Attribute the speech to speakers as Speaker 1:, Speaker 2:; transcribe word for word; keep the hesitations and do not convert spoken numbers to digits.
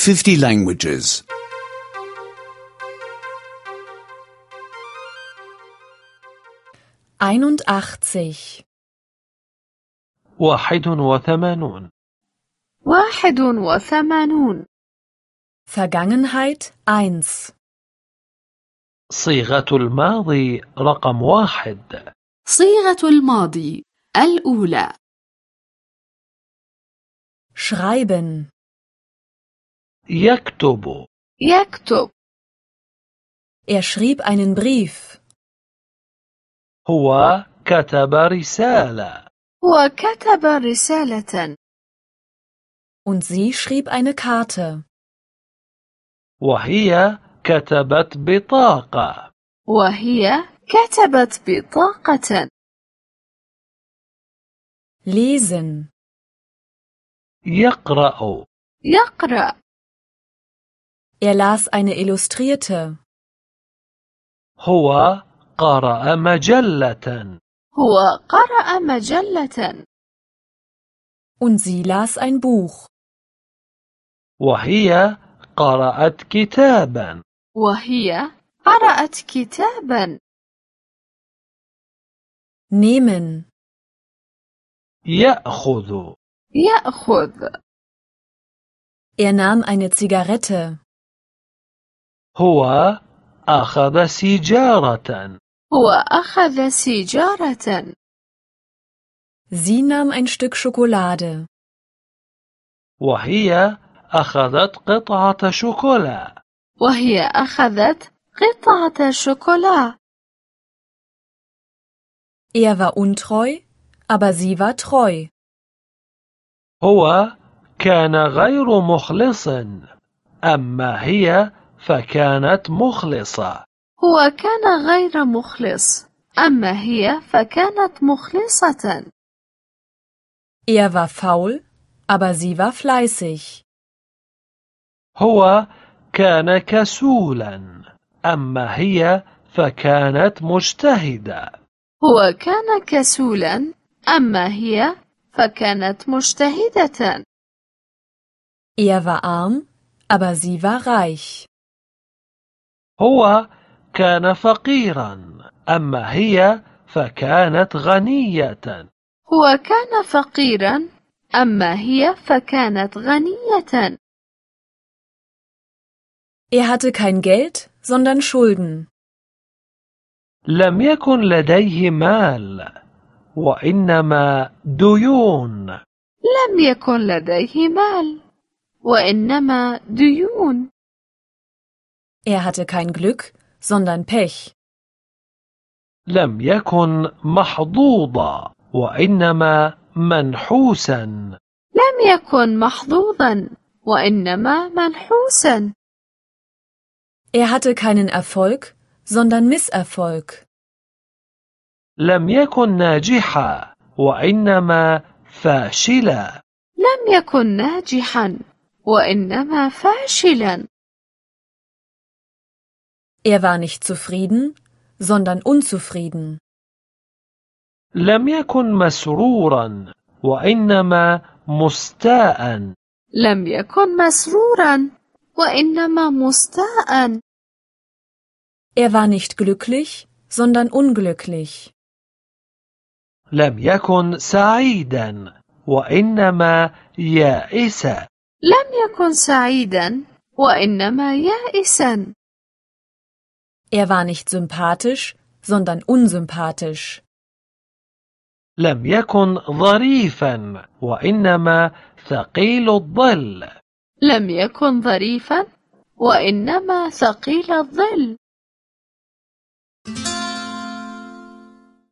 Speaker 1: fifty languages.
Speaker 2: einundachtzig.
Speaker 3: واحد وثمانون.
Speaker 4: واحد وثمانون.
Speaker 2: Vergangenheit eins.
Speaker 3: صيغة الماضي رقم واحد.
Speaker 4: صيغة الماضي الأولى.
Speaker 2: Schreiben.
Speaker 3: يكتب.
Speaker 4: يكتب.
Speaker 2: Er schrieb einen Brief.
Speaker 3: هو كتب رسالة.
Speaker 4: هو كتب رسالة.
Speaker 2: Und sie schrieb eine Karte.
Speaker 3: وهي كتبت بطاقة.
Speaker 4: وهي كتبت بطاقة.
Speaker 2: Lesen.
Speaker 3: يقرأ.
Speaker 4: يقرأ.
Speaker 2: Er las eine Illustrierte.
Speaker 3: هو قرأ مجلة.
Speaker 4: هو قرأ مجلة.
Speaker 2: Und sie las ein Buch.
Speaker 3: وهي قرأت كتابا.
Speaker 4: وهي قرأت كتابا.
Speaker 2: Nehmen.
Speaker 3: يأخذ.
Speaker 4: يأخذ.
Speaker 2: Er nahm eine Zigarette.
Speaker 3: هو أخذ سيجارة.
Speaker 4: هو أخذ سيجارة.
Speaker 2: Sie nahm ein Stück Schokolade.
Speaker 3: وهي أخذت قطعة شوكولا.
Speaker 4: وهي أخذت قطعة شوكولا.
Speaker 2: Er war untreu, aber sie war treu.
Speaker 3: هو كان غير مخلص، أما هي فكانت مخلصة.
Speaker 4: هو كان غير مخلص، أما هي فكانت مخلصة.
Speaker 2: Er war faul, aber sie war fleißig.
Speaker 3: هو كان كسولا، أما هي فكانت مجتهدة.
Speaker 4: هو كان كسولا، أما هي فكانت مجتهدة.
Speaker 2: Er war arm, aber sie war reich.
Speaker 3: هو كان فقيرا، أما هي فكانت غنية.
Speaker 4: هو كان فقيرا، أما هي فكانت غنية.
Speaker 2: Er hatte kein Geld, sondern Schulden.
Speaker 3: لم يكن لديه مال، وإنما ديون.
Speaker 4: لم يكن لديه مال، وإنما ديون.
Speaker 2: Er hatte kein Glück, sondern Pech.
Speaker 3: لم يكن محظوظا، وإنما منحوسا.
Speaker 4: لم يكن محظوظا، وإنما منحوسا.
Speaker 2: Er hatte keinen Erfolg, sondern Misserfolg.
Speaker 3: لم يكن ناجحا، وإنما فاشلا.
Speaker 4: لم يكن ناجحا، وإنما فاشلا.
Speaker 2: Er war nicht zufrieden, sondern unzufrieden.
Speaker 3: لم يكن مسرورا، وإنما مستاء.
Speaker 4: لم يكن مسرورا، وإنما مستاء.
Speaker 2: Er war nicht glücklich, sondern unglücklich.
Speaker 3: لم يكن سعيدا، وإنما يائسا.
Speaker 4: لم يكن سعيدا، وإنما يائسا.
Speaker 2: Er war nicht sympathisch, sondern unsympathisch.
Speaker 3: لم يكن ظريفا، وإنما ثقيل الظل.
Speaker 4: لم يكن ظريفا، وإنما ثقيل الظل.